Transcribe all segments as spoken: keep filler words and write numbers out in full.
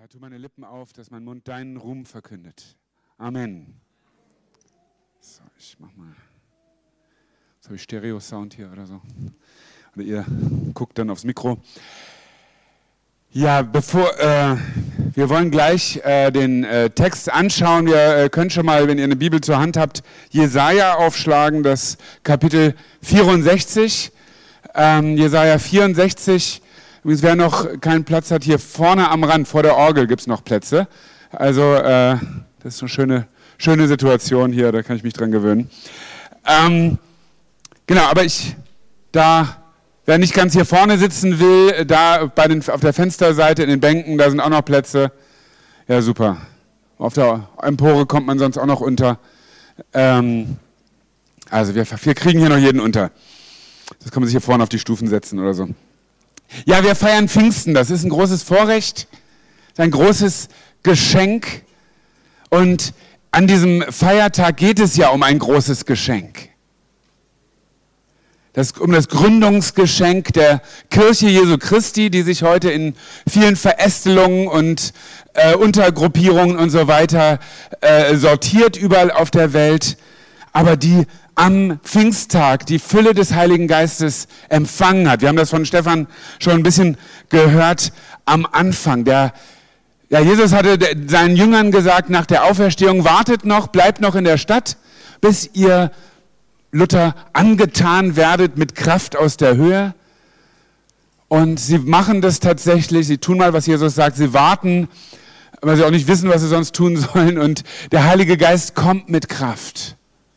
Herr, tu meine Lippen auf, dass mein Mund deinen Ruhm verkündet. Amen. So, ich mach mal. Jetzt habe ich Stereo-Sound hier oder so. Oder ihr guckt dann aufs Mikro. Ja, bevor, äh, wir wollen gleich äh, den äh, Text anschauen. Wir äh, können schon mal, wenn ihr eine Bibel zur Hand habt, Jesaja aufschlagen, das Kapitel vierundsechzig. Ähm, Jesaja vierundsechzig. Übrigens, wer noch keinen Platz hat, hier vorne am Rand, vor der Orgel gibt es noch Plätze. Also, äh, das ist eine schöne, schöne Situation hier, da kann ich mich dran gewöhnen. Ähm, genau, aber ich, da, wer nicht ganz hier vorne sitzen will, da bei den, auf der Fensterseite in den Bänken, da sind auch noch Plätze. Ja, super. Auf der Empore kommt man sonst auch noch unter. Ähm, also, wir, wir kriegen hier noch jeden unter. Das kann man sich hier vorne auf die Stufen setzen oder so. Ja, wir feiern Pfingsten, das ist ein großes Vorrecht, ein großes Geschenk und an diesem Feiertag geht es ja um ein großes Geschenk. Das, um das Gründungsgeschenk der Kirche Jesu Christi, die sich heute in vielen Verästelungen und äh, Untergruppierungen und so weiter äh, sortiert überall auf der Welt, aber die am Pfingsttag die Fülle des Heiligen Geistes empfangen hat. Wir haben das von Stefan schon ein bisschen gehört am Anfang. Der, ja, Jesus hatte seinen Jüngern gesagt nach der Auferstehung, wartet noch, bleibt noch in der Stadt, bis ihr, Luther, angetan werdet mit Kraft aus der Höhe. Und sie machen das tatsächlich, sie tun mal, was Jesus sagt, sie warten, weil sie auch nicht wissen, was sie sonst tun sollen. Und der Heilige Geist kommt mit Kraft.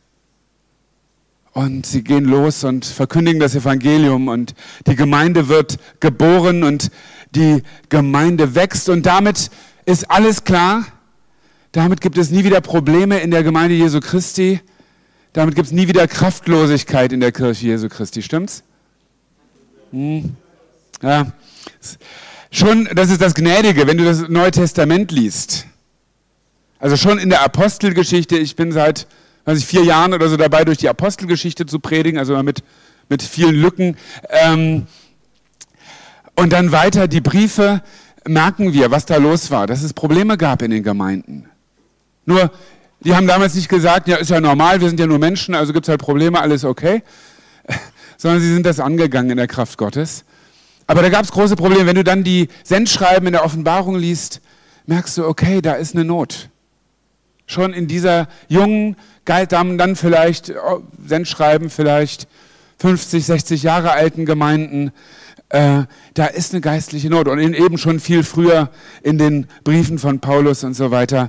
Und sie gehen los und verkündigen das Evangelium und die Gemeinde wird geboren und die Gemeinde wächst und damit ist alles klar. Damit gibt es nie wieder Probleme in der Gemeinde Jesu Christi. Damit gibt es nie wieder Kraftlosigkeit in der Kirche Jesu Christi. Stimmt's? Hm. Ja. Schon, das ist das Gnädige, wenn du das Neue Testament liest. Also schon in der Apostelgeschichte, ich bin seit weiß ich, vier Jahren oder so dabei, durch die Apostelgeschichte zu predigen, also mit, mit vielen Lücken. Ähm, und dann weiter die Briefe, merken wir, was da los war, dass es Probleme gab in den Gemeinden. Nur, die haben damals nicht gesagt, ja, ist ja normal, wir sind ja nur Menschen, also gibt es halt Probleme, alles okay. Sondern sie sind das angegangen in der Kraft Gottes. Aber da gab es große Probleme. Wenn du dann die Sendschreiben in der Offenbarung liest, merkst du, okay, da ist eine Not. Schon in dieser jungen, dann vielleicht, Sendschreiben vielleicht fünfzig, sechzig Jahre alten Gemeinden, äh, da ist eine geistliche Not. Und eben schon viel früher in den Briefen von Paulus und so weiter.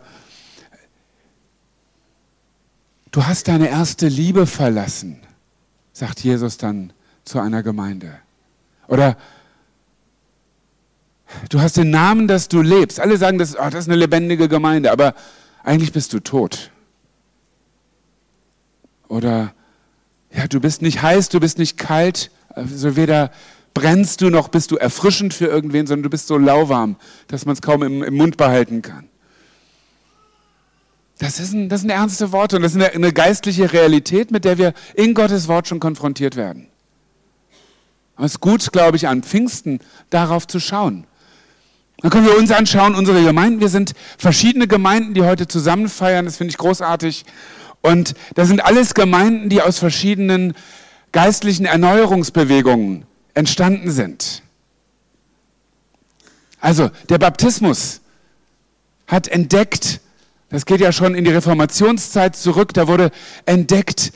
Du hast deine erste Liebe verlassen, sagt Jesus dann zu einer Gemeinde. Oder du hast den Namen, dass du lebst. Alle sagen, das, oh, das ist eine lebendige Gemeinde, aber eigentlich bist du tot. Oder ja, du bist nicht heiß, du bist nicht kalt, also weder brennst du noch bist du erfrischend für irgendwen, sondern du bist so lauwarm, dass man es kaum im, im Mund behalten kann. Das, ist ein, das sind ernste Worte und das ist eine, eine geistliche Realität, mit der wir in Gottes Wort schon konfrontiert werden. Aber es ist gut, glaube ich, an Pfingsten darauf zu schauen. Dann können wir uns anschauen, unsere Gemeinden. Wir sind verschiedene Gemeinden, die heute zusammen feiern. Das finde ich großartig. Und das sind alles Gemeinden, die aus verschiedenen geistlichen Erneuerungsbewegungen entstanden sind. Also der Baptismus hat entdeckt, das geht ja schon in die Reformationszeit zurück, da wurde entdeckt,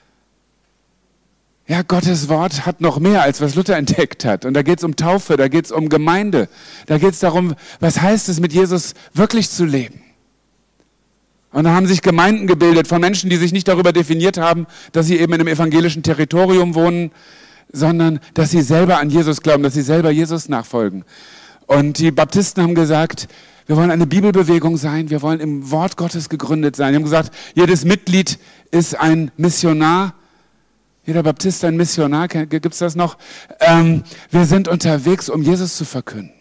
ja, Gottes Wort hat noch mehr, als was Luther entdeckt hat. Und da geht es um Taufe, da geht es um Gemeinde, da geht es darum, was heißt es, mit Jesus wirklich zu leben. Und da haben sich Gemeinden gebildet von Menschen, die sich nicht darüber definiert haben, dass sie eben in einem evangelischen Territorium wohnen, sondern dass sie selber an Jesus glauben, dass sie selber Jesus nachfolgen. Und die Baptisten haben gesagt, wir wollen eine Bibelbewegung sein, wir wollen im Wort Gottes gegründet sein. Die haben gesagt, jedes Mitglied ist ein Missionar. Jeder Baptist ein Missionar, gibt es das noch? Ähm, wir sind unterwegs, um Jesus zu verkünden.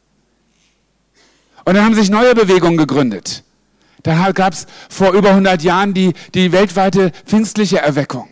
Und dann haben sich neue Bewegungen gegründet. Da gab es vor über hundert Jahren die, die weltweite pfingstliche Erweckung,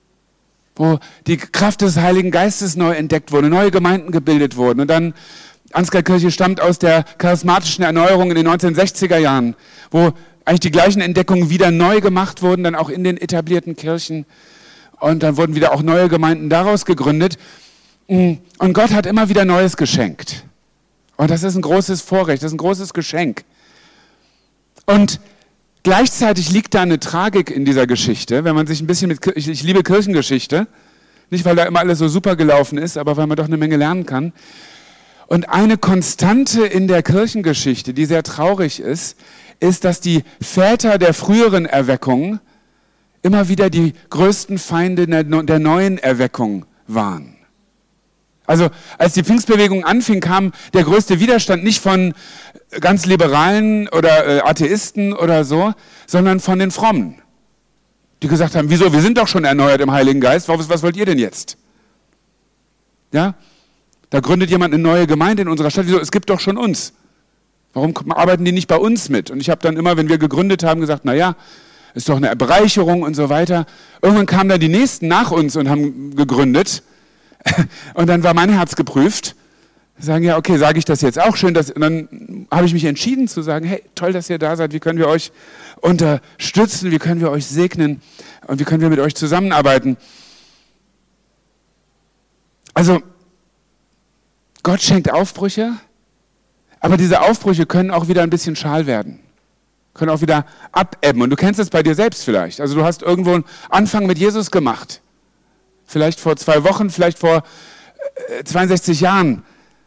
wo die Kraft des Heiligen Geistes neu entdeckt wurde, neue Gemeinden gebildet wurden. Und dann Ansgar-Kirche stammt aus der charismatischen Erneuerung in den neunzehnhundertsechziger Jahren, wo eigentlich die gleichen Entdeckungen wieder neu gemacht wurden, dann auch in den etablierten Kirchen. Und dann wurden wieder auch neue Gemeinden daraus gegründet. Und Gott hat immer wieder Neues geschenkt. Und das ist ein großes Vorrecht, das ist ein großes Geschenk. Und gleichzeitig liegt da eine Tragik in dieser Geschichte, wenn man sich ein bisschen mit, ich, ich liebe Kirchengeschichte, nicht weil da immer alles so super gelaufen ist, aber weil man doch eine Menge lernen kann. Und eine Konstante in der Kirchengeschichte, die sehr traurig ist, ist, dass die Väter der früheren Erweckung immer wieder die größten Feinde der neuen Erweckung waren. Also als die Pfingstbewegung anfing, kam der größte Widerstand nicht von ganz Liberalen oder äh, Atheisten oder so, sondern von den Frommen, die gesagt haben, wieso, wir sind doch schon erneuert im Heiligen Geist, was, was wollt ihr denn jetzt? Ja, da gründet jemand eine neue Gemeinde in unserer Stadt, wieso, es gibt doch schon uns. Warum arbeiten die nicht bei uns mit? Und ich habe dann immer, wenn wir gegründet haben, gesagt, naja, ist doch eine Bereicherung und so weiter. Irgendwann kamen dann die Nächsten nach uns und haben gegründet. Und dann war mein Herz geprüft. Sagen, ja, okay, sage ich das jetzt auch schön. Dass, und dann habe ich mich entschieden zu sagen, hey, toll, dass ihr da seid. Wie können wir euch unterstützen? Wie können wir euch segnen? Und wie können wir mit euch zusammenarbeiten? Also, Gott schenkt Aufbrüche, aber diese Aufbrüche können auch wieder ein bisschen schal werden. Können auch wieder abebben. Und du kennst es bei dir selbst vielleicht. Also du hast irgendwo einen Anfang mit Jesus gemacht. Vielleicht vor zwei Wochen, vielleicht vor zweiundsechzig Jahren.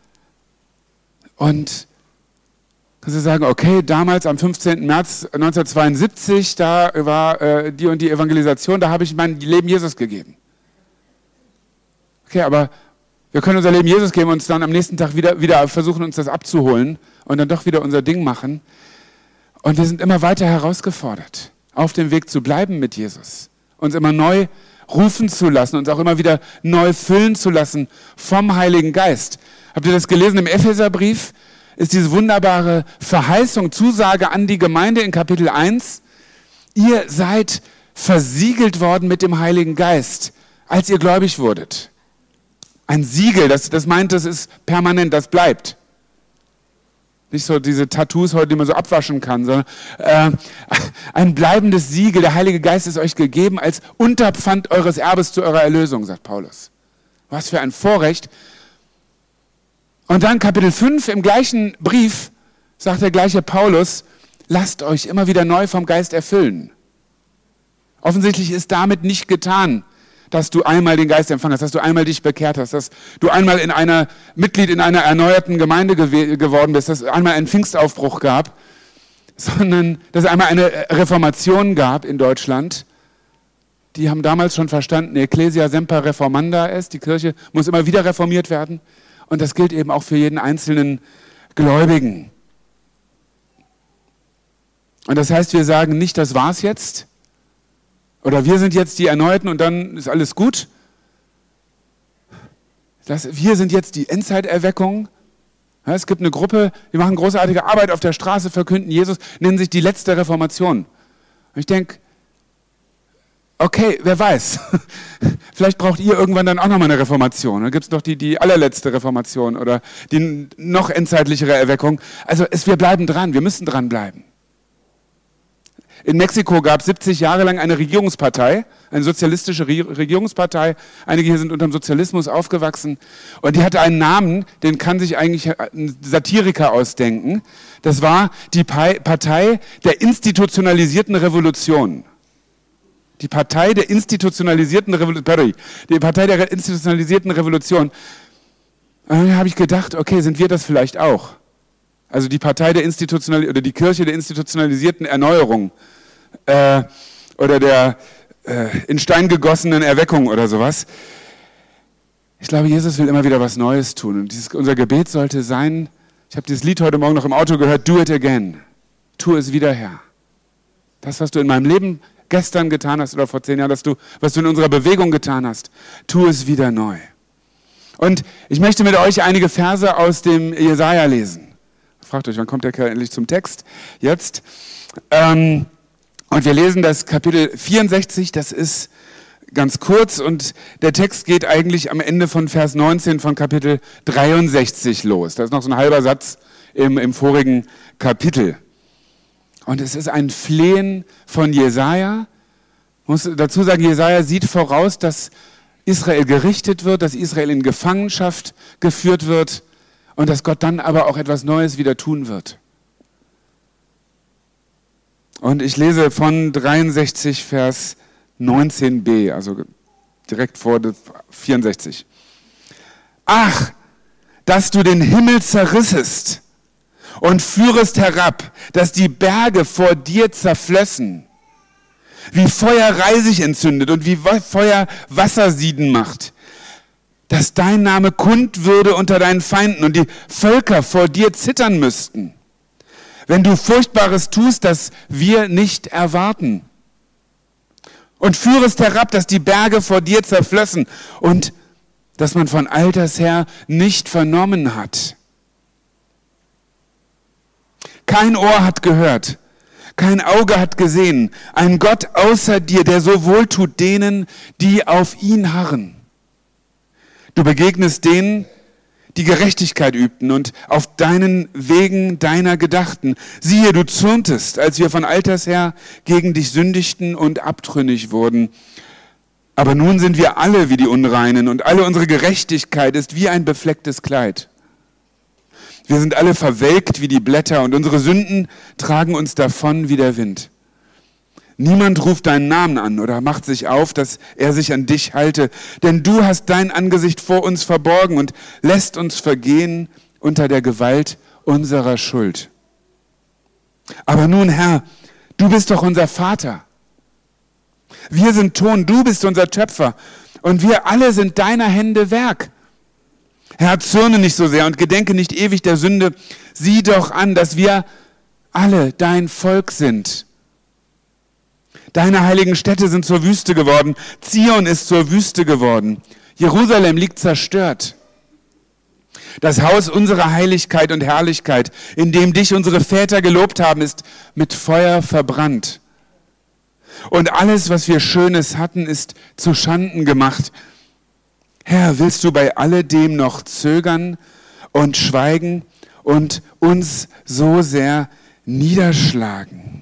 Und kannst du sagen, okay, damals am fünfzehnten März neunzehnhundertzweiundsiebzig, da war äh, die und die Evangelisation, da habe ich mein Leben Jesus gegeben. Okay, aber wir können unser Leben Jesus geben und uns dann am nächsten Tag wieder, wieder versuchen, uns das abzuholen und dann doch wieder unser Ding machen. Und wir sind immer weiter herausgefordert, auf dem Weg zu bleiben mit Jesus. Uns immer neu rufen zu lassen, uns auch immer wieder neu füllen zu lassen vom Heiligen Geist. Habt ihr das gelesen im Epheserbrief? Ist diese wunderbare Verheißung, Zusage an die Gemeinde in Kapitel eins. Ihr seid versiegelt worden mit dem Heiligen Geist, als ihr gläubig wurdet. Ein Siegel, das, das meint, das ist permanent, das bleibt. Nicht so diese Tattoos heute, die man so abwaschen kann, sondern äh, ein bleibendes Siegel. Der Heilige Geist ist euch gegeben als Unterpfand eures Erbes zu eurer Erlösung, sagt Paulus. Was für ein Vorrecht. Und dann Kapitel fünf im gleichen Brief sagt der gleiche Paulus, lasst euch immer wieder neu vom Geist erfüllen. Offensichtlich ist damit nicht getan, dass du einmal den Geist empfangen hast, dass du einmal dich bekehrt hast, dass du einmal in einer Mitglied in einer erneuerten Gemeinde gew- geworden bist, dass es einmal einen Pfingstaufbruch gab, sondern dass es einmal eine Reformation gab in Deutschland. Die haben damals schon verstanden, Ecclesia semper reformanda ist, die Kirche muss immer wieder reformiert werden und das gilt eben auch für jeden einzelnen Gläubigen. Und das heißt, wir sagen nicht, das war's jetzt, oder wir sind jetzt die Erneuerten und dann ist alles gut. Das, wir sind jetzt die Endzeiterweckung. Ja, es gibt eine Gruppe, die machen großartige Arbeit auf der Straße, verkünden Jesus, nennen sich die letzte Reformation. Und ich denke, okay, wer weiß, vielleicht braucht ihr irgendwann dann auch nochmal eine Reformation. Dann gibt es noch die, die allerletzte Reformation oder die noch endzeitlichere Erweckung. Also es, wir bleiben dran, wir müssen dranbleiben. In Mexiko gab es siebzig Jahre lang eine Regierungspartei, eine sozialistische Regierungspartei. Einige hier sind unter dem Sozialismus aufgewachsen. Und die hatte einen Namen, den kann sich eigentlich ein Satiriker ausdenken. Das war die Partei der institutionalisierten Revolution. Die Partei der institutionalisierten Revolution. Die Partei der institutionalisierten Revolution. Und dann habe ich gedacht, okay, sind wir das vielleicht auch? Also die Partei der institutionalisierten, oder die Kirche der institutionalisierten Erneuerung äh, oder der äh, in Stein gegossenen Erweckung oder sowas. Ich glaube, Jesus will immer wieder was Neues tun. Und dieses, unser Gebet sollte sein, ich habe dieses Lied heute Morgen noch im Auto gehört, do it again. Tu es wieder, Herr. Das, was du in meinem Leben gestern getan hast oder vor zehn Jahren, dass du, was du in unserer Bewegung getan hast, tu es wieder neu. Und ich möchte mit euch einige Verse aus dem Jesaja lesen. Fragt euch, wann kommt der Kerl endlich zum Text? Jetzt. Ähm, und wir lesen das Kapitel vierundsechzig, das ist ganz kurz und der Text geht eigentlich am Ende von Vers neunzehn von Kapitel dreiundsechzig los. Da ist noch so ein halber Satz im, im vorigen Kapitel. Und es ist ein Flehen von Jesaja. Ich muss dazu sagen, Jesaja sieht voraus, dass Israel gerichtet wird, dass Israel in Gefangenschaft geführt wird und dass Gott dann aber auch etwas Neues wieder tun wird. Und ich lese von dreiundsechzig, Vers neunzehn b, also direkt vor vierundsechzig. Ach, dass du den Himmel zerrissest und führest herab, dass die Berge vor dir zerflössen, wie Feuer Reisig entzündet und wie Feuer Wassersieden macht, dass dein Name kund würde unter deinen Feinden und die Völker vor dir zittern müssten, wenn du Furchtbares tust, das wir nicht erwarten. Und führest herab, dass die Berge vor dir zerflössen und dass man von alters her nicht vernommen hat. Kein Ohr hat gehört, kein Auge hat gesehen, ein Gott außer dir, der so wohltut denen, die auf ihn harren. Du begegnest denen, die Gerechtigkeit übten und auf deinen Wegen deiner gedachten. Siehe, du zürntest, als wir von alters her gegen dich sündigten und abtrünnig wurden. Aber nun sind wir alle wie die Unreinen und alle unsere Gerechtigkeit ist wie ein beflecktes Kleid. Wir sind alle verwelkt wie die Blätter und unsere Sünden tragen uns davon wie der Wind. Niemand ruft deinen Namen an oder macht sich auf, dass er sich an dich halte, denn du hast dein Angesicht vor uns verborgen und lässt uns vergehen unter der Gewalt unserer Schuld. Aber nun, Herr, du bist doch unser Vater. Wir sind Ton, du bist unser Töpfer und wir alle sind deiner Hände Werk. Herr, zürne nicht so sehr und gedenke nicht ewig der Sünde. Sieh doch an, dass wir alle dein Volk sind. Deine heiligen Städte sind zur Wüste geworden. Zion ist zur Wüste geworden. Jerusalem liegt zerstört. Das Haus unserer Heiligkeit und Herrlichkeit, in dem dich unsere Väter gelobt haben, ist mit Feuer verbrannt. Und alles, was wir Schönes hatten, ist zu Schanden gemacht. Herr, willst du bei alledem noch zögern und schweigen und uns so sehr niederschlagen?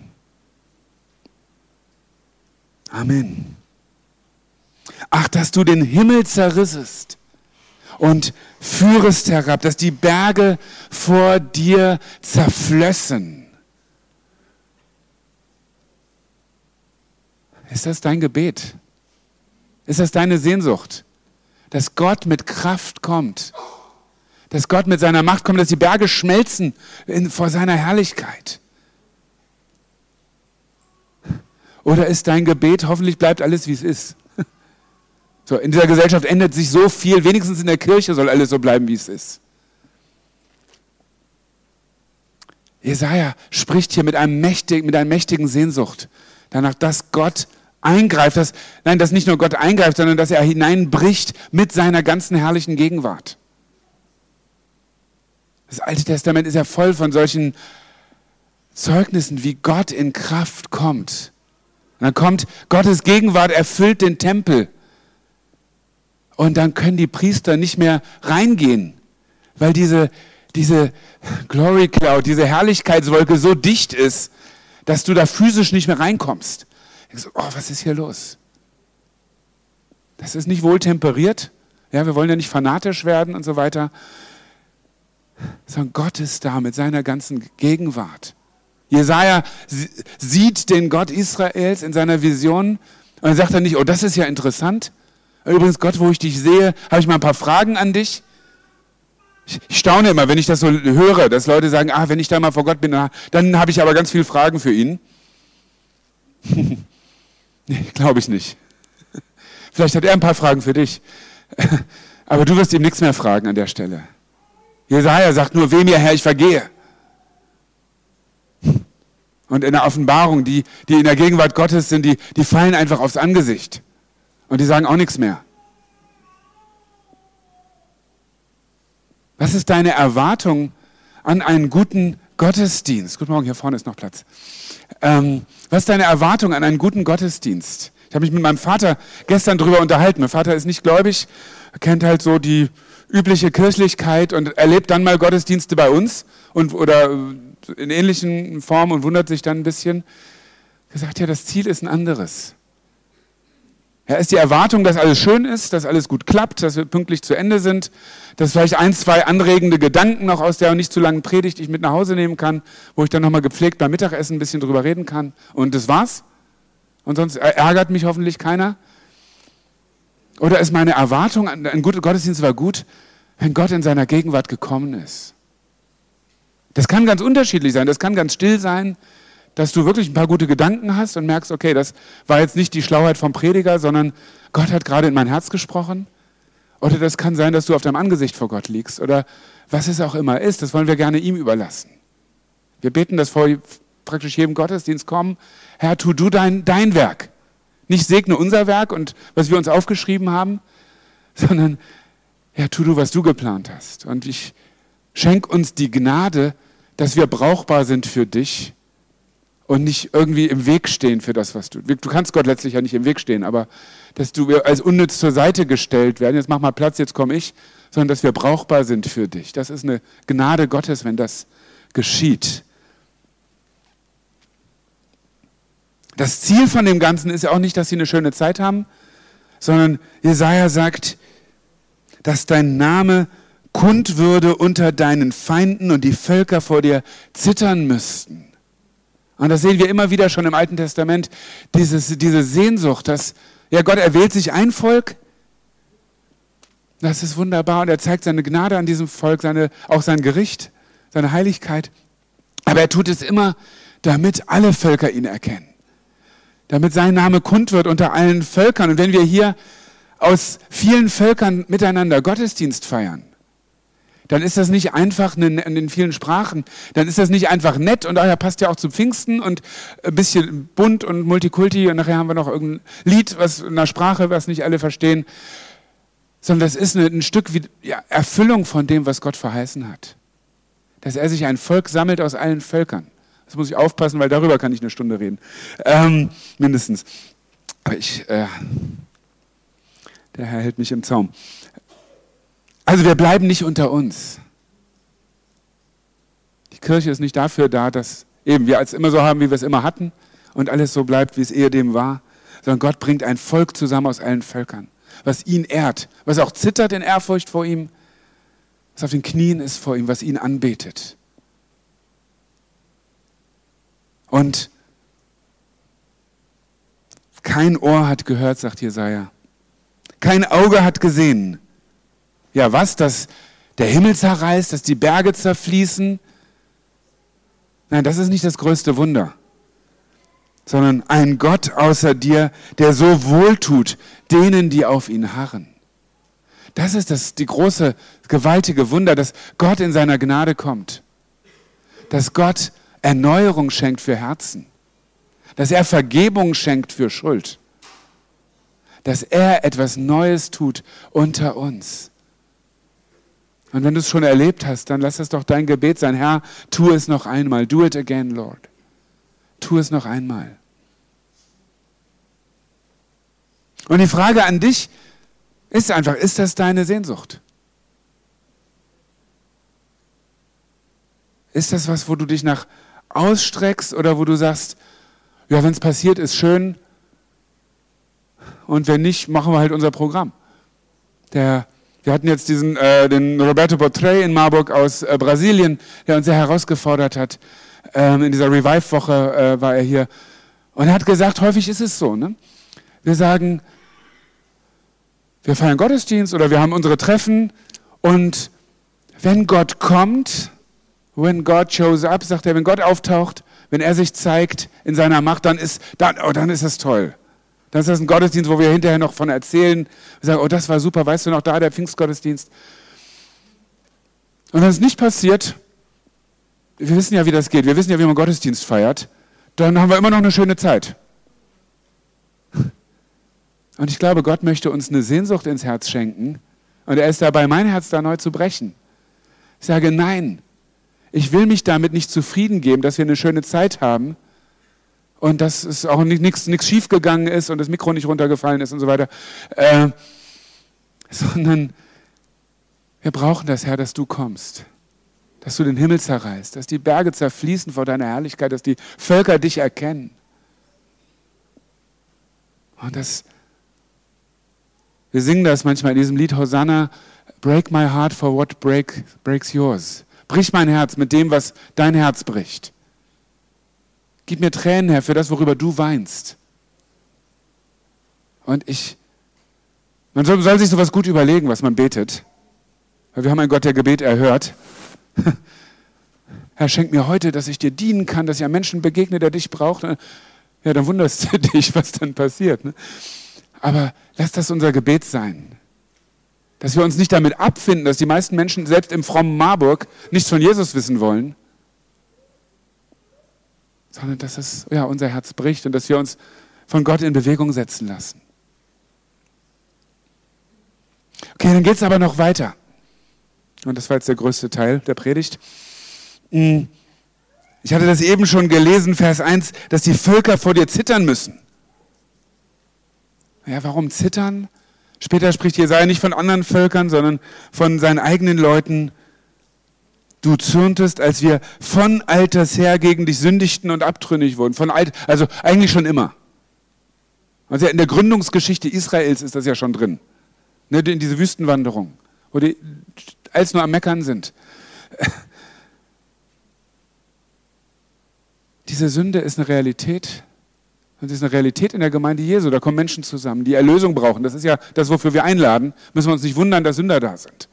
Amen. Ach, dass du den Himmel zerrissest und führest herab, dass die Berge vor dir zerflössen. Ist das dein Gebet? Ist das deine Sehnsucht? Dass Gott mit Kraft kommt, dass Gott mit seiner Macht kommt, dass die Berge schmelzen in, vor seiner Herrlichkeit. Oder ist dein Gebet, hoffentlich bleibt alles, wie es ist. So, in dieser Gesellschaft ändert sich so viel, wenigstens in der Kirche soll alles so bleiben, wie es ist. Jesaja spricht hier mit, einem mächtigen, mit einer mächtigen Sehnsucht danach, dass Gott eingreift, dass, nein, dass nicht nur Gott eingreift, sondern dass er hineinbricht mit seiner ganzen herrlichen Gegenwart. Das Alte Testament ist ja voll von solchen Zeugnissen, wie Gott in Kraft kommt. Und dann kommt Gottes Gegenwart, erfüllt den Tempel. Und dann können die Priester nicht mehr reingehen, weil diese, diese Glory Cloud, diese Herrlichkeitswolke so dicht ist, dass du da physisch nicht mehr reinkommst. Ich so, oh, was ist hier los? Das ist nicht wohl temperiert. Ja, wir wollen ja nicht fanatisch werden und so weiter. Sondern Gott ist da mit seiner ganzen Gegenwart. Jesaja sieht den Gott Israels in seiner Vision und dann sagt er nicht, oh, das ist ja interessant. Übrigens, Gott, wo ich dich sehe, habe ich mal ein paar Fragen an dich. Ich, ich staune immer, wenn ich das so höre, dass Leute sagen, ah, wenn ich da mal vor Gott bin, dann habe ich aber ganz viele Fragen für ihn. Nee, glaube ich nicht. Vielleicht hat er ein paar Fragen für dich. Aber du wirst ihm nichts mehr fragen an der Stelle. Jesaja sagt nur, weh mir, Herr, ich vergehe. Und in der Offenbarung, die, die in der Gegenwart Gottes sind, die, die fallen einfach aufs Angesicht. Und die sagen auch nichts mehr. Was ist deine Erwartung an einen guten Gottesdienst? Guten Morgen, hier vorne ist noch Platz. Ähm, was ist deine Erwartung an einen guten Gottesdienst? Ich habe mich mit meinem Vater gestern darüber unterhalten. Mein Vater ist nicht gläubig, er kennt halt so die übliche Kirchlichkeit und erlebt dann mal Gottesdienste bei uns und, oder in ähnlichen Formen und wundert sich dann ein bisschen. Er hat gesagt, ja, das Ziel ist ein anderes. Ja, ist die Erwartung, dass alles schön ist, dass alles gut klappt, dass wir pünktlich zu Ende sind, dass vielleicht ein, zwei anregende Gedanken noch aus der nicht zu langen Predigt ich mit nach Hause nehmen kann, wo ich dann nochmal gepflegt beim Mittagessen ein bisschen drüber reden kann. Und das war's. Und sonst ärgert mich hoffentlich keiner. Oder ist meine Erwartung, ein guter Gottesdienst war gut, wenn Gott in seiner Gegenwart gekommen ist. Das kann ganz unterschiedlich sein, das kann ganz still sein, dass du wirklich ein paar gute Gedanken hast und merkst, okay, das war jetzt nicht die Schlauheit vom Prediger, sondern Gott hat gerade in mein Herz gesprochen. Oder das kann sein, dass du auf deinem Angesicht vor Gott liegst oder was es auch immer ist, das wollen wir gerne ihm überlassen. Wir beten, dass vor praktisch jedem Gottesdienst kommen, Herr, tu du dein, dein Werk. Nicht segne unser Werk und was wir uns aufgeschrieben haben, sondern Herr, tu du, was du geplant hast. Und ich schenk uns die Gnade, dass wir brauchbar sind für dich und nicht irgendwie im Weg stehen für das, was du... Du kannst Gott letztlich ja nicht im Weg stehen, aber dass du als unnütz zur Seite gestellt werden, jetzt mach mal Platz, jetzt komme ich, sondern dass wir brauchbar sind für dich. Das ist eine Gnade Gottes, wenn das geschieht. Das Ziel von dem Ganzen ist ja auch nicht, dass sie eine schöne Zeit haben, sondern Jesaja sagt, dass dein Name kund würde unter deinen Feinden und die Völker vor dir zittern müssten. Und das sehen wir immer wieder schon im Alten Testament, dieses, diese Sehnsucht, dass ja, Gott erwählt sich ein Volk, das ist wunderbar und er zeigt seine Gnade an diesem Volk, seine, auch sein Gericht, seine Heiligkeit, aber er tut es immer, damit alle Völker ihn erkennen, damit sein Name kund wird unter allen Völkern. Und wenn wir hier aus vielen Völkern miteinander Gottesdienst feiern, dann ist das nicht einfach in den vielen Sprachen, dann ist das nicht einfach nett und daher passt ja auch zu Pfingsten und ein bisschen bunt und Multikulti und nachher haben wir noch irgendein Lied, was in einer Sprache, was nicht alle verstehen, sondern das ist ein Stück wie ja, Erfüllung von dem, was Gott verheißen hat. Dass er sich ein Volk sammelt aus allen Völkern. Das muss ich aufpassen, weil darüber kann ich eine Stunde reden. Ähm, mindestens. Aber ich, äh, der Herr hält mich im Zaum. Also wir bleiben nicht unter uns. Die Kirche ist nicht dafür da, dass eben wir es immer so haben, wie wir es immer hatten und alles so bleibt, wie es ehedem war, sondern Gott bringt ein Volk zusammen aus allen Völkern, was ihn ehrt, was auch zittert in Ehrfurcht vor ihm, was auf den Knien ist vor ihm, was ihn anbetet. Und kein Ohr hat gehört, sagt Jesaja, kein Auge hat gesehen. Ja, was? Dass der Himmel zerreißt, dass die Berge zerfließen? Nein, das ist nicht das größte Wunder, sondern ein Gott außer dir, der so wohltut denen, die auf ihn harren. Das ist das, die große, gewaltige Wunder, dass Gott in seiner Gnade kommt, dass Gott Erneuerung schenkt für Herzen, dass er Vergebung schenkt für Schuld, dass er etwas Neues tut unter uns. Und wenn du es schon erlebt hast, dann lass es doch dein Gebet sein. Herr, tu es noch einmal. Do it again, Lord. Tu es noch einmal. Und die Frage an dich ist einfach, ist das deine Sehnsucht? Ist das was, wo du dich nach ausstreckst oder wo du sagst, ja, wenn es passiert, ist schön und wenn nicht, machen wir halt unser Programm. Der Wir hatten jetzt diesen, äh, den Roberto Botrey in Marburg aus äh, Brasilien, der uns sehr herausgefordert hat. Ähm, in dieser Revive-Woche äh, war er hier. Und er hat gesagt, häufig ist es so, ne? Wir sagen, wir feiern Gottesdienst oder wir haben unsere Treffen und wenn Gott kommt, when God shows up, sagt er, wenn Gott auftaucht, wenn er sich zeigt in seiner Macht, dann ist, dann, oh, dann ist es toll. Dann ist das ein Gottesdienst, wo wir hinterher noch von erzählen. Wir sagen, oh, das war super, weißt du noch, da der Pfingstgottesdienst. Und wenn es nicht passiert, wir wissen ja, wie das geht, wir wissen ja, wie man Gottesdienst feiert, dann haben wir immer noch eine schöne Zeit. Und ich glaube, Gott möchte uns eine Sehnsucht ins Herz schenken und er ist dabei, mein Herz da neu zu brechen. Ich sage, nein, ich will mich damit nicht zufrieden geben, dass wir eine schöne Zeit haben und dass es auch nichts schief gegangen ist und das Mikro nicht runtergefallen ist und so weiter, äh, sondern wir brauchen das, Herr, dass du kommst, dass du den Himmel zerreißt, dass die Berge zerfließen vor deiner Herrlichkeit, dass die Völker dich erkennen. Und das, wir singen das manchmal in diesem Lied Hosanna, break my heart for what break, breaks yours. Brich mein Herz mit dem, was dein Herz bricht. Gib mir Tränen, Herr, für das, worüber du weinst. Und ich, man soll, soll sich sowas gut überlegen, was man betet. Weil wir haben einen Gott, der Gebet erhört. Herr, schenk mir heute, dass ich dir dienen kann, dass ich einem Menschen begegne, der dich braucht. Ja, dann wunderst du dich, was dann passiert. Ne? Aber lass das unser Gebet sein. Dass wir uns nicht damit abfinden, dass die meisten Menschen, selbst im frommen Marburg, nichts von Jesus wissen wollen, sondern dass es ja, unser Herz bricht und dass wir uns von Gott in Bewegung setzen lassen. Okay, dann geht es aber noch weiter. Und das war jetzt der größte Teil der Predigt. Ich hatte das eben schon gelesen, Vers eins, dass die Völker vor dir zittern müssen. Ja, warum zittern? Später spricht Jesaja nicht von anderen Völkern, sondern von seinen eigenen Leuten. Du zürntest, als wir von alters her gegen dich sündigten und abtrünnig wurden. Von alt, also eigentlich schon immer. Also in der Gründungsgeschichte Israels ist das ja schon drin. Ne, in diese Wüstenwanderung, wo die als nur am Meckern sind. Diese Sünde ist eine Realität. Und es ist eine Realität in der Gemeinde Jesu. Da kommen Menschen zusammen, die Erlösung brauchen. Das ist ja das, wofür wir einladen. Müssen wir uns nicht wundern, dass Sünder da sind.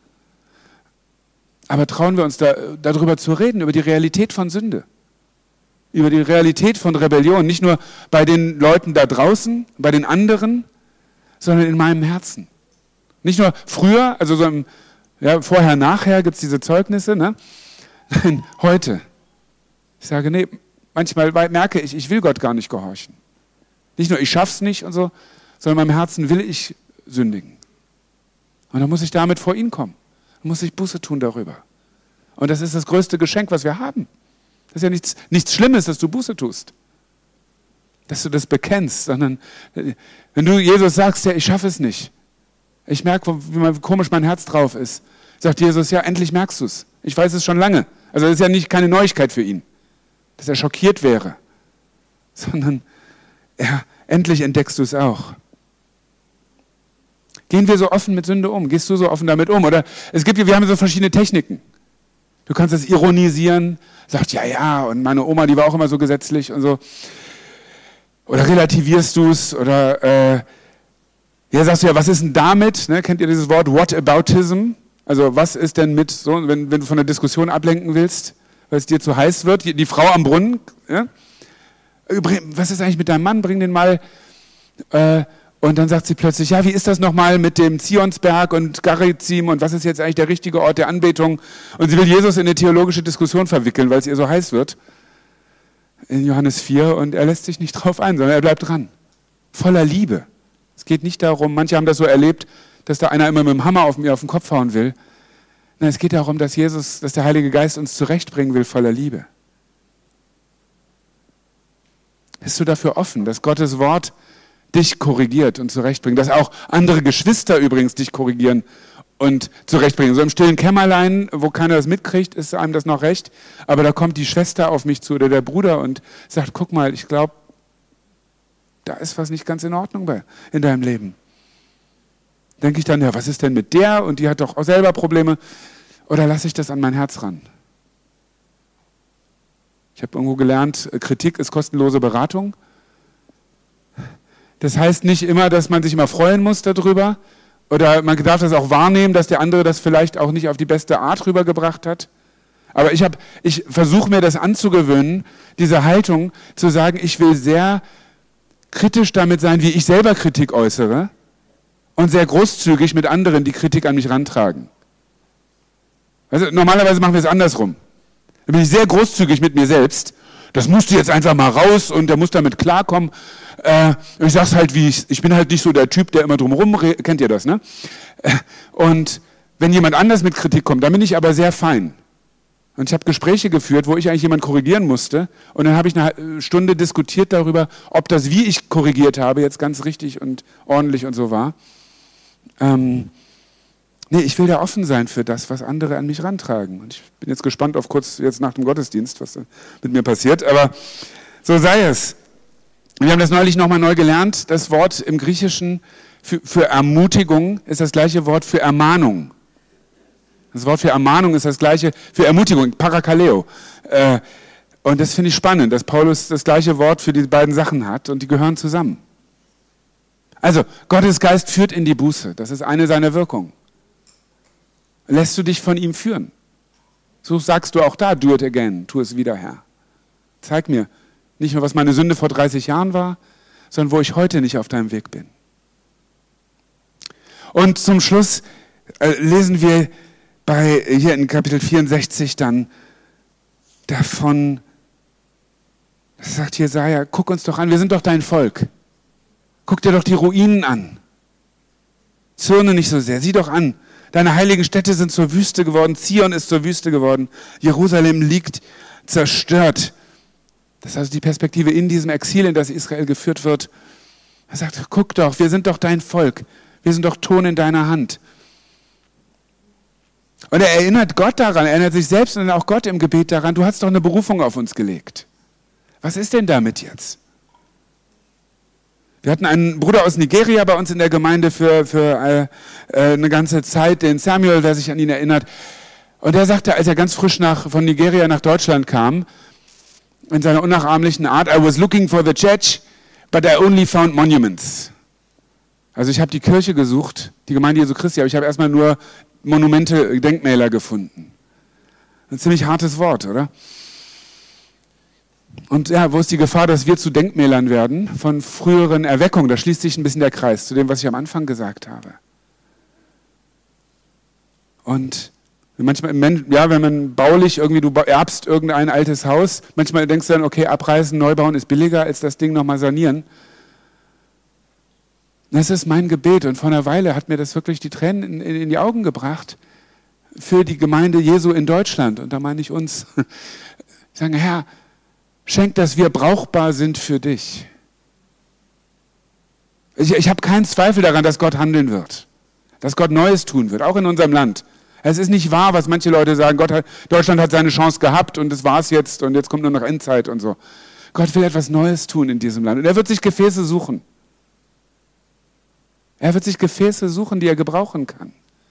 Aber trauen wir uns da, darüber zu reden, über die Realität von Sünde. Über die Realität von Rebellion. Nicht nur bei den Leuten da draußen, bei den anderen, sondern in meinem Herzen. Nicht nur früher, also so im, ja, vorher, nachher gibt es diese Zeugnisse. Ne? Nein, heute. Ich sage, nee, manchmal merke ich, ich will Gott gar nicht gehorchen. Nicht nur, ich schaff's nicht und so, sondern in meinem Herzen will ich sündigen. Und dann muss ich damit vor ihn kommen. Dann muss ich Buße tun darüber. Und das ist das größte Geschenk, was wir haben. Das ist ja nichts, nichts Schlimmes, dass du Buße tust. Dass du das bekennst, sondern wenn du Jesus sagst, ja, ich schaffe es nicht. Ich merke, wie komisch mein Herz drauf ist. Sagt Jesus, ja, endlich merkst du es. Ich weiß es schon lange. Also das ist ja nicht keine Neuigkeit für ihn, dass er schockiert wäre, sondern ja, endlich entdeckst du es auch. Gehen wir so offen mit Sünde um? Gehst du so offen damit um? Oder es gibt, wir haben so verschiedene Techniken. Du kannst das ironisieren, sagst, ja, ja, und meine Oma, die war auch immer so gesetzlich und so. Oder relativierst du es? Oder äh, ja, sagst du ja, was ist denn damit? Ne? Kennt ihr dieses Wort Whataboutism? Also was ist denn mit, so, wenn, wenn du von der Diskussion ablenken willst, weil es dir zu heiß wird, die, die Frau am Brunnen, ja? Was ist eigentlich mit deinem Mann, bring den mal, äh, und dann sagt sie plötzlich, ja, wie ist das nochmal mit dem Zionsberg und Garizim und was ist jetzt eigentlich der richtige Ort der Anbetung? Und sie will Jesus in eine theologische Diskussion verwickeln, weil es ihr so heiß wird, in Johannes vier, und er lässt sich nicht drauf ein, sondern er bleibt dran, voller Liebe. Es geht nicht darum, manche haben das so erlebt, dass da einer immer mit dem Hammer auf mir auf den Kopf hauen will. Nein, es geht darum, dass Jesus, dass der Heilige Geist uns zurechtbringen will, voller Liebe. Bist du dafür offen, dass Gottes Wort dich korrigiert und zurechtbringt, dass auch andere Geschwister übrigens dich korrigieren und zurechtbringen? So im stillen Kämmerlein, wo keiner das mitkriegt, ist einem das noch recht, aber da kommt die Schwester auf mich zu oder der Bruder und sagt, guck mal, ich glaube, da ist was nicht ganz in Ordnung bei, in deinem Leben. Denke ich dann, ja, was ist denn mit der? Und die hat doch auch selber Probleme. Oder lasse ich das an mein Herz ran? Ich habe irgendwo gelernt, Kritik ist kostenlose Beratung. Das heißt nicht immer, dass man sich immer freuen muss darüber. Oder man darf das auch wahrnehmen, dass der andere das vielleicht auch nicht auf die beste Art rübergebracht hat. Aber ich, hab, ich versuche mir das anzugewöhnen, diese Haltung zu sagen, ich will sehr kritisch damit sein, wie ich selber Kritik äußere. Und sehr großzügig mit anderen, die Kritik an mich rantragen. Also normalerweise machen wir es andersrum. Da bin ich sehr großzügig mit mir selbst. Das musst du jetzt einfach mal raus und der muss damit klarkommen. Äh, ich sag's halt, wie ich, ich bin halt nicht so der Typ, der immer drumherum redet. Kennt ihr das, ne? Und wenn jemand anders mit Kritik kommt, dann bin ich aber sehr fein. Und ich habe Gespräche geführt, wo ich eigentlich jemanden korrigieren musste. Und dann habe ich eine Stunde diskutiert darüber, ob das, wie ich korrigiert habe, jetzt ganz richtig und ordentlich und so war. Ähm, nee, ich will da offen sein für das, was andere an mich rantragen. Und ich bin jetzt gespannt auf kurz jetzt nach dem Gottesdienst, was mit mir passiert. Aber so sei es. Wir haben das neulich nochmal neu gelernt. Das Wort im Griechischen für, für Ermutigung ist das gleiche Wort für Ermahnung. Das Wort für Ermahnung ist das gleiche für Ermutigung, Parakaleo. Äh, und das finde ich spannend, dass Paulus das gleiche Wort für die beiden Sachen hat und die gehören zusammen. Also, Gottes Geist führt in die Buße. Das ist eine seiner Wirkungen. Lässt du dich von ihm führen? So sagst du auch da, do it again, tu es wieder, Herr. Zeig mir nicht nur, was meine Sünde vor dreißig Jahren war, sondern wo ich heute nicht auf deinem Weg bin. Und zum Schluss äh, lesen wir bei, hier in Kapitel vierundsechzig dann davon, das sagt Jesaja, guck uns doch an, wir sind doch dein Volk. Guck dir doch die Ruinen an. Zürne nicht so sehr, sieh doch an. Deine heiligen Städte sind zur Wüste geworden, Zion ist zur Wüste geworden, Jerusalem liegt zerstört. Das ist also die Perspektive in diesem Exil, in das Israel geführt wird. Er sagt, guck doch, wir sind doch dein Volk, wir sind doch Ton in deiner Hand. Und er erinnert Gott daran, er erinnert sich selbst und auch Gott im Gebet daran, du hast doch eine Berufung auf uns gelegt. Was ist denn damit jetzt? Wir hatten einen Bruder aus Nigeria bei uns in der Gemeinde für, für äh, eine ganze Zeit, den Samuel, der sich an ihn erinnert. Und der sagte, als er ganz frisch nach, von Nigeria nach Deutschland kam, in seiner unnachahmlichen Art, I was looking for the church, but I only found monuments. Also ich habe die Kirche gesucht, die Gemeinde Jesu Christi, aber ich habe erstmal nur Monumente, Denkmäler gefunden. Ein ziemlich hartes Wort, oder? Und ja, wo ist die Gefahr, dass wir zu Denkmälern werden von früheren Erweckungen? Da schließt sich ein bisschen der Kreis zu dem, was ich am Anfang gesagt habe. Und manchmal, ja, wenn man baulich irgendwie, du erbst irgendein altes Haus, manchmal denkst du dann, okay, abreißen, neu bauen ist billiger, als das Ding nochmal sanieren. Das ist mein Gebet und vor einer Weile hat mir das wirklich die Tränen in, in, in die Augen gebracht für die Gemeinde Jesu in Deutschland. Und da meine ich uns, sagen, Herr, schenk, dass wir brauchbar sind für dich. Ich, ich habe keinen Zweifel daran, dass Gott handeln wird, dass Gott Neues tun wird, auch in unserem Land. Es ist nicht wahr, was manche Leute sagen, Gott hat, Deutschland hat seine Chance gehabt und das war's jetzt und jetzt kommt nur noch Endzeit und so. Gott will etwas Neues tun in diesem Land und er wird sich Gefäße suchen. Er wird sich Gefäße suchen, die er gebrauchen kann.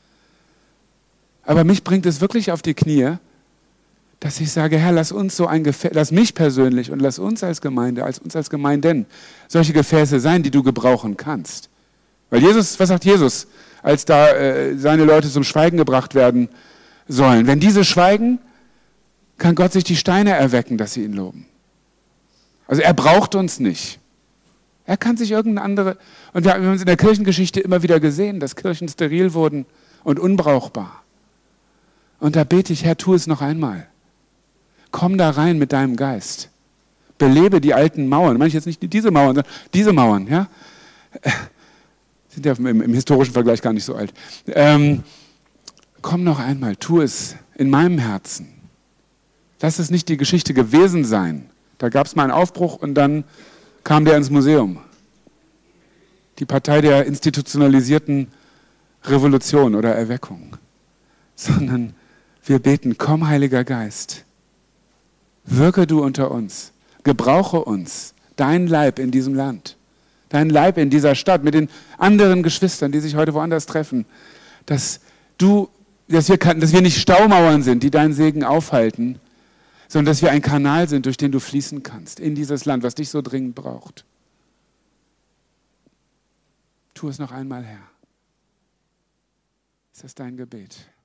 Aber mich bringt es wirklich auf die Knie, dass ich sage, Herr, lass uns so ein Gefäß, lass mich persönlich und lass uns als Gemeinde, als uns als Gemeinden solche Gefäße sein, die du gebrauchen kannst. Weil Jesus, was sagt Jesus, als da äh, seine Leute zum Schweigen gebracht werden sollen? Wenn diese schweigen, kann Gott sich die Steine erwecken, dass sie ihn loben. Also er braucht uns nicht. Er kann sich irgendeine andere, und wir haben uns in der Kirchengeschichte immer wieder gesehen, dass Kirchen steril wurden und unbrauchbar. Und da bete ich, Herr, tu es noch einmal. Komm da rein mit deinem Geist. Belebe die alten Mauern. Meine ich jetzt nicht diese Mauern, sondern diese Mauern, ja? Sind ja im, im historischen Vergleich gar nicht so alt. Ähm, komm noch einmal, tu es in meinem Herzen. Lass es nicht die Geschichte gewesen sein. Da gab es mal einen Aufbruch und dann kam der ins Museum. Die Partei der institutionalisierten Revolution oder Erweckung. Sondern wir beten, komm Heiliger Geist, wirke du unter uns, gebrauche uns, dein Leib in diesem Land, dein Leib in dieser Stadt, mit den anderen Geschwistern, die sich heute woanders treffen, dass du, dass wir, dass wir nicht Staumauern sind, die deinen Segen aufhalten, sondern dass wir ein Kanal sind, durch den du fließen kannst in dieses Land, was dich so dringend braucht. Tu es noch einmal, Herr. Ist das dein Gebet?